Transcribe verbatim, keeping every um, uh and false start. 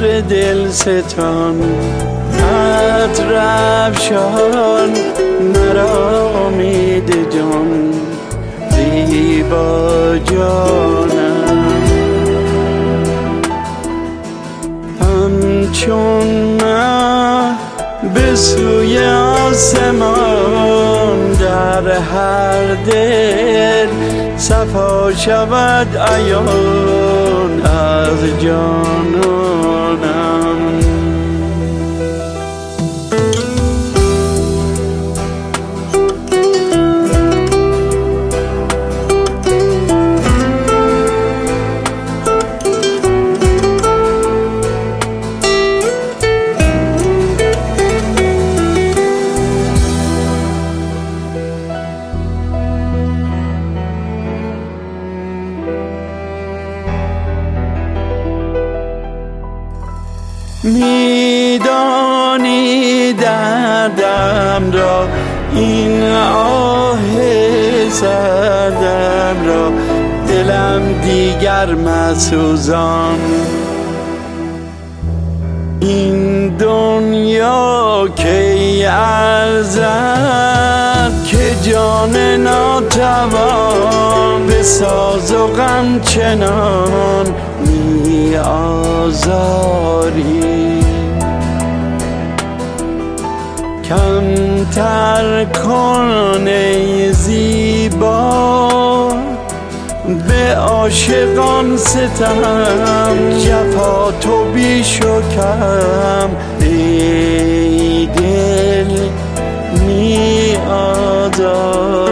بهار دل ستان عطر افشان مرا امید جان زیبا جانم همچون مه به سوی آسمان در هر دل صفا شود عیان از جانانم میدانی دردم را این آه سردم را دلم دیگر مسوزان این دنیا کی ارزد که جان ناتوان به ساز و غم چنان می آزاری کمتر کن ای زیبا به عاشقان ستم جفا تو بیش و کم ای دل می آزاری